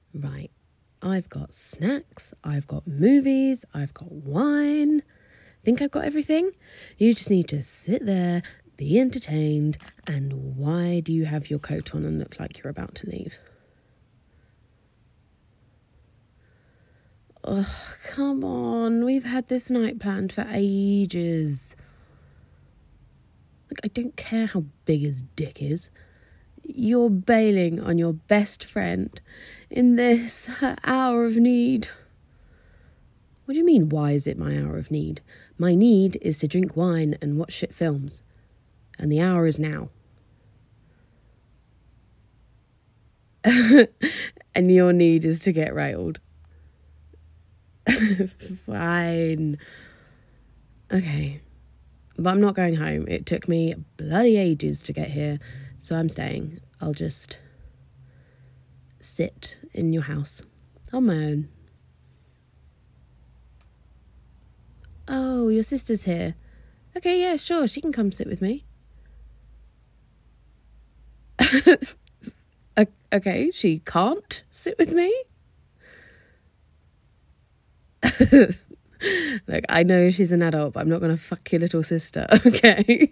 Right, I've got snacks, I've got movies, I've got wine. Think I've got everything? You just need to sit there, be entertained, and why do you have your coat on and look like you're about to leave? Oh, come on, we've had this night planned for ages. Look, I don't care how big his dick is. You're bailing on your best friend in this, her hour of need. What do you mean, why is it my hour of need? My need is to drink wine and watch shit films. And the hour is now. And your need is to get railed. Fine. Okay. But I'm not going home. It took me bloody ages to get here. So I'm staying. I'll just sit in your house on my own. Oh, your sister's here. Okay, yeah, sure. She can come sit with me. Okay, she can't sit with me? Look, I know she's an adult, but I'm not going to fuck your little sister, okay?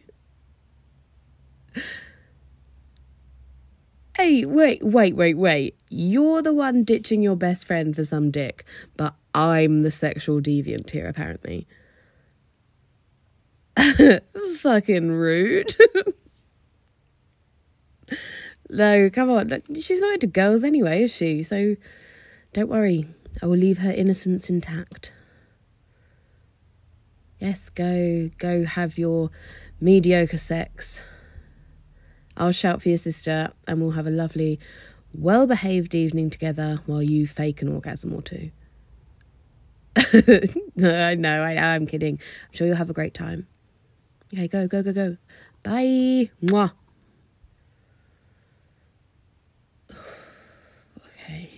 Hey, wait. You're the one ditching your best friend for some dick, but I'm the sexual deviant here, apparently. Fucking rude. No, come on. Look, she's not into girls anyway, is she? So don't worry. I will leave her innocence intact. Yes, go have your mediocre sex. I'll shout for your sister and we'll have a lovely, well-behaved evening together while you fake an orgasm or two. No, I'm kidding. I'm sure you'll have a great time. Okay, go. Bye. Mwah. Okay.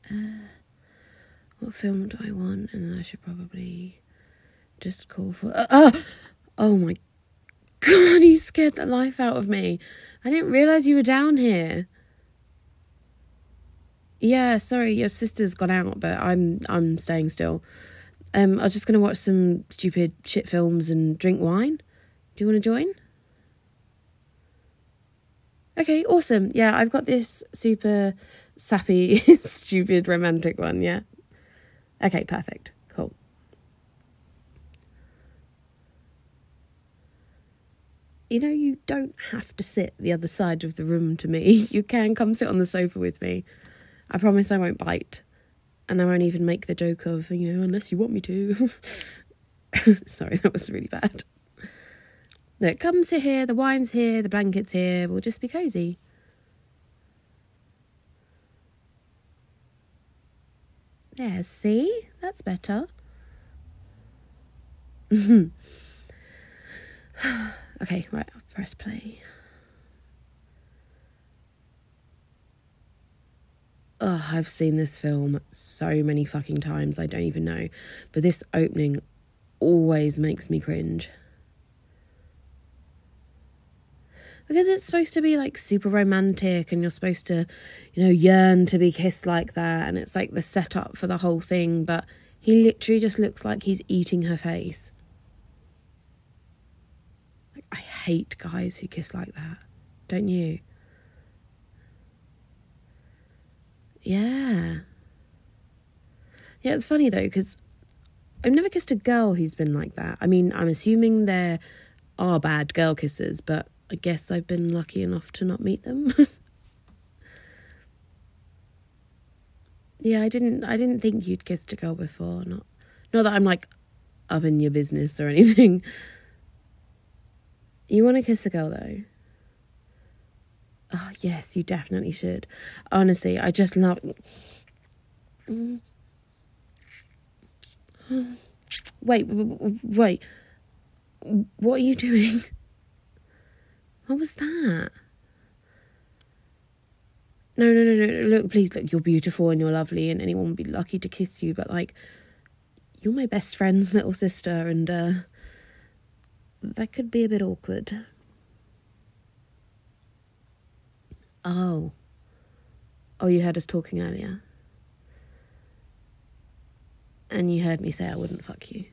What film do I want? And then I should probably just call for... Oh my God, you scared the life out of me. I didn't realise you were down here. Yeah, sorry, your sister's gone out, but I'm staying still. I was just going to watch some stupid shit films and drink wine. Do you want to join? Okay, awesome. Yeah, I've got this super sappy, stupid romantic one, yeah. Okay, perfect. Cool. You know, you don't have to sit the other side of the room to me. You can come sit on the sofa with me. I promise I won't bite. And I won't even make the joke of, unless you want me to. Sorry, that was really bad. Look, come sit here, the wine's here, the blanket's here, we'll just be cosy. Yeah, see? That's better. Okay, right, I'll press play. Oh, I've seen this film so many fucking times, I don't even know. But this opening always makes me cringe. Because it's supposed to be like super romantic and you're supposed to, yearn to be kissed like that. And it's like the setup for the whole thing. But he literally just looks like he's eating her face. Like, I hate guys who kiss like that. Don't you? Yeah. Yeah, it's funny though, because I've never kissed a girl who's been like that. I mean, I'm assuming there are bad girl kissers, but I guess I've been lucky enough to not meet them. Yeah, I didn't think you'd kissed a girl before. Not that I'm like up in your business or anything. You want to kiss a girl though? Oh yes, you definitely should. Honestly, I just love... Wait. What are you doing? What was that? No. Look, please, look, you're beautiful and you're lovely and anyone would be lucky to kiss you, but like, you're my best friend's little sister and that could be a bit awkward. Oh, you heard us talking earlier? And you heard me say I wouldn't fuck you.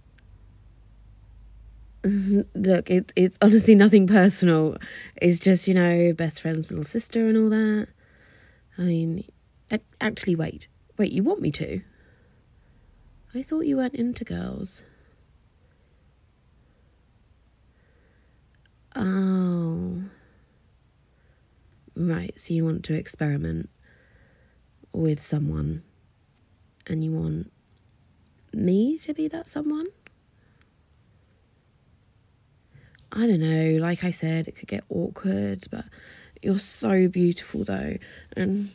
Look, it's honestly nothing personal. It's just, best friend's little sister and all that. I mean, actually, wait, you want me to? I thought you weren't into girls. Oh. Right, so you want to experiment with someone and you want me to be that someone? I don't know, like I said, it could get awkward, but you're so beautiful though, and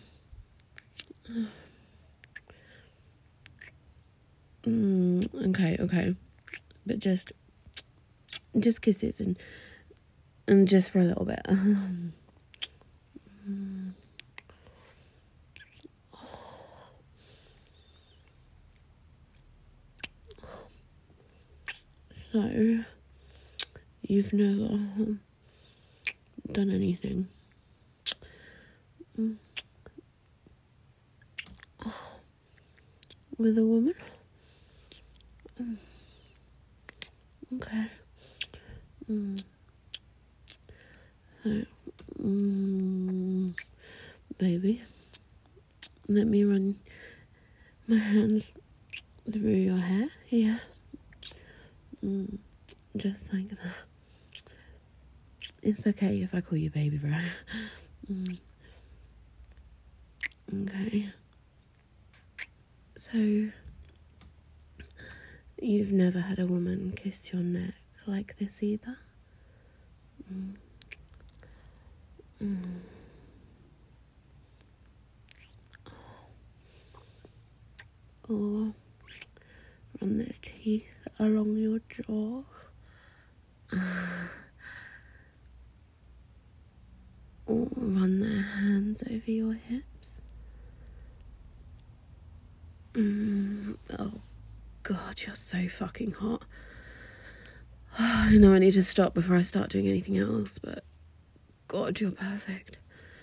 okay, but just kisses and just for a little bit. So, you've never done anything with a woman? Okay. So, baby, let me run my hands through your hair. Yeah. Just like that. It's okay if I call you baby, bro. Okay. So, you've never had a woman kiss your neck like this either? Or run their teeth along your jaw? Or run their hands over your hips? Oh God, you're so fucking hot. I know I need to stop before I start doing anything else, but God, you're perfect.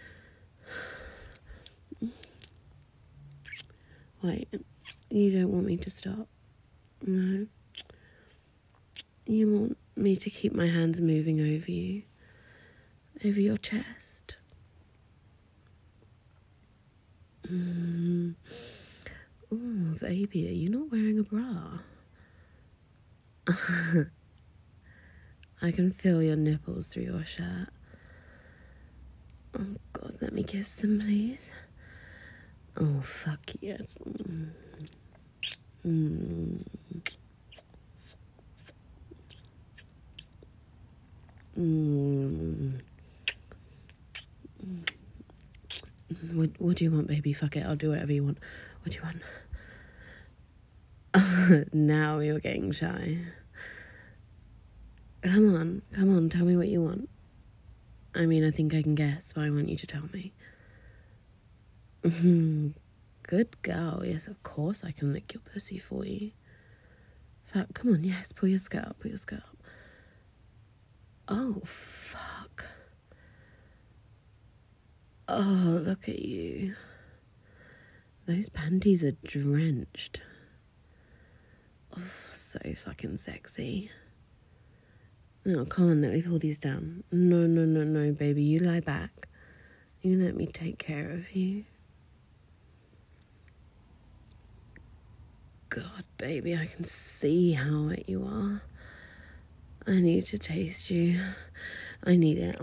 Wait, you don't want me to stop? No? You want me to keep my hands moving over you? Over your chest? Oh, baby, are you not wearing a bra? I can feel your nipples through your shirt. Oh, God, let me kiss them, please. Oh, fuck yes. What do you want, baby? Fuck it, I'll do whatever you want. What do you want? Now you're getting shy. Come on, tell me what you want. I mean, I think I can guess, but I want you to tell me. Good girl. Yes, of course I can lick your pussy for you. Fuck, come on, yes, pull your skirt up. Oh, fuck. Oh, look at you. Those panties are drenched. Oh, so fucking sexy. No, come on, let me pull these down. No, baby, you lie back. You let me take care of you. God, baby, I can see how wet you are. I need to taste you. I need it.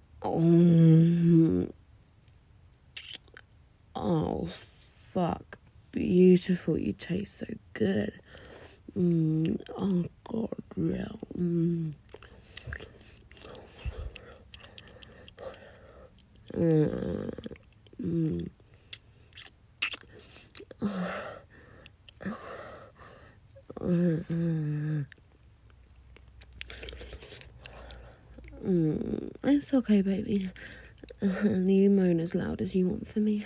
Oh, fuck. Beautiful. You taste so good. Oh, God, yeah. It's okay, baby. You moan as loud as you want for me.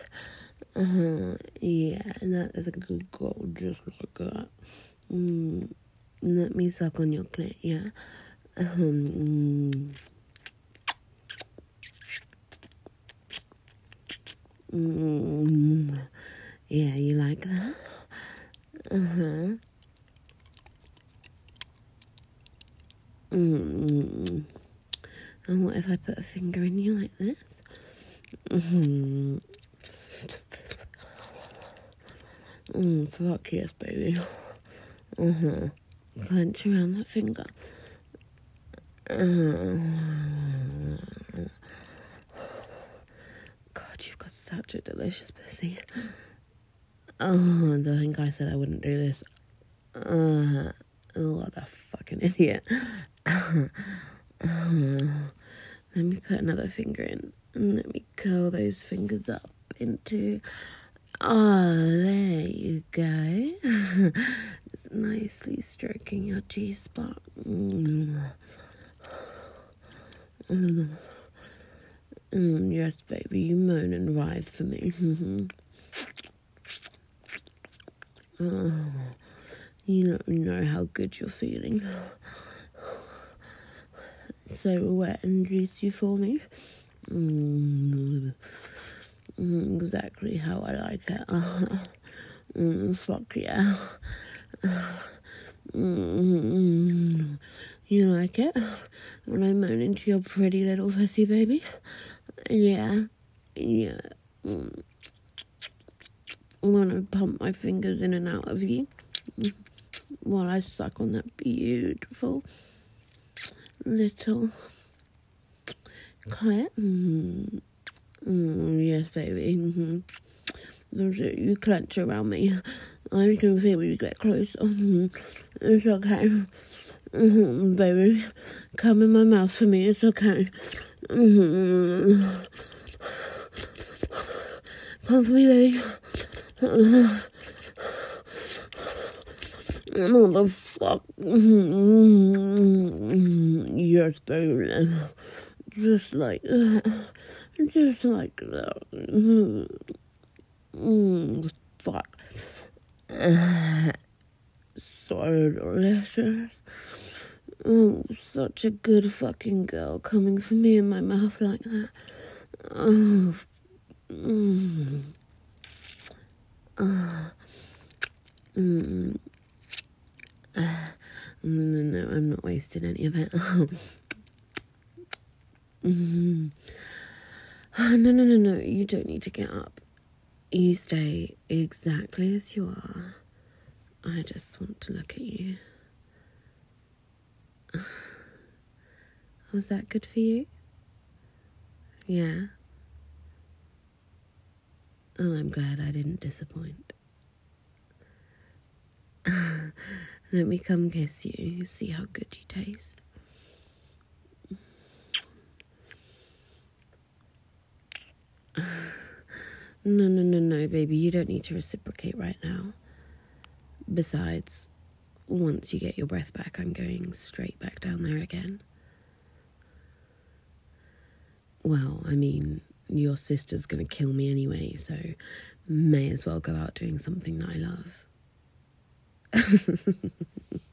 Yeah, that is a good girl, just like that. Let me suck on your clit, yeah. Yeah, you like that? Uh-huh. Mm. And what if I put a finger in you like this? Mm-hmm. Fuck yes, baby. Uh-huh. Clench around that finger. God, you've got such a delicious pussy. Oh, I think I said I wouldn't do this. What a fucking idiot. Let me put another finger in. And let me curl those fingers up into... Oh, there you go. Just nicely stroking your G-spot. Yes, baby, you moan and ride for me. You don't know how good you're feeling. So wet and juicy for me. Exactly how I like it. Fuck yeah. You like it? When I moan into your pretty little pussy, baby? Yeah. When I pump my fingers in and out of you while I suck on that beautiful little clit. Yes, baby. You clench around me. I can feel you get close. It's okay. Baby, come in my mouth for me. It's okay. Come for me, baby. What the fuck? Yes, baby. Just like that. Just like that. Fuck. So delicious. Oh, such a good fucking girl coming for me in my mouth like that. Oh. No, I'm not wasting any of it. No, you don't need to get up. You stay exactly as you are. I just want to look at you. Was that good for you? Yeah. Oh, I'm glad I didn't disappoint. Let me come kiss you, see how good you taste. No, baby, you don't need to reciprocate right now. Besides, once you get your breath back, I'm going straight back down there again. Well, I mean, your sister's gonna kill me anyway, so may as well go out doing something that I love.